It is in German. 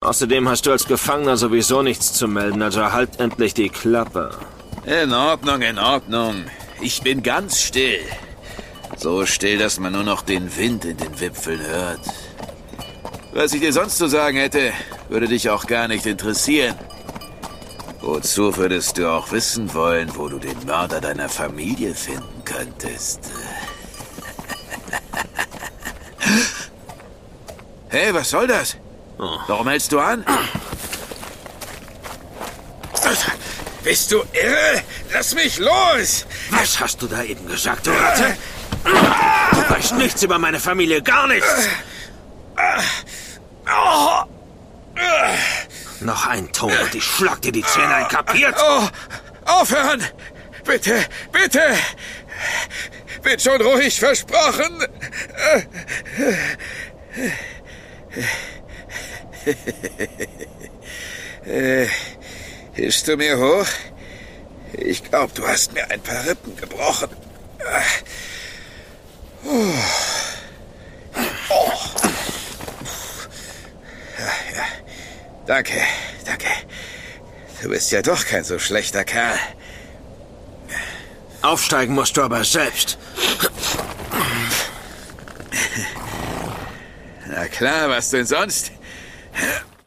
Außerdem hast du als Gefangener sowieso nichts zu melden, also halt endlich die Klappe. In Ordnung, in Ordnung. Ich bin ganz still. So still, dass man nur noch den Wind in den Wipfeln hört. Was ich dir sonst zu sagen hätte, würde dich auch gar nicht interessieren. Wozu würdest du auch wissen wollen, wo du den Mörder deiner Familie finden könntest? Hey, was soll das? Warum hältst du an? Bist du irre? Lass mich los! Was hast du da eben gesagt, du Ratte? Du weißt nichts über meine Familie, gar nichts! Noch ein Ton und ich schlag dir die Zähne ein, kapiert? Oh, aufhören! Bitte, bitte! Bin schon ruhig, versprochen! Hilfst du mir hoch? Ich glaube, du hast mir ein paar Rippen gebrochen. Ja. Danke, danke. Du bist ja doch kein so schlechter Kerl. Aufsteigen musst du aber selbst. Na klar, was denn sonst?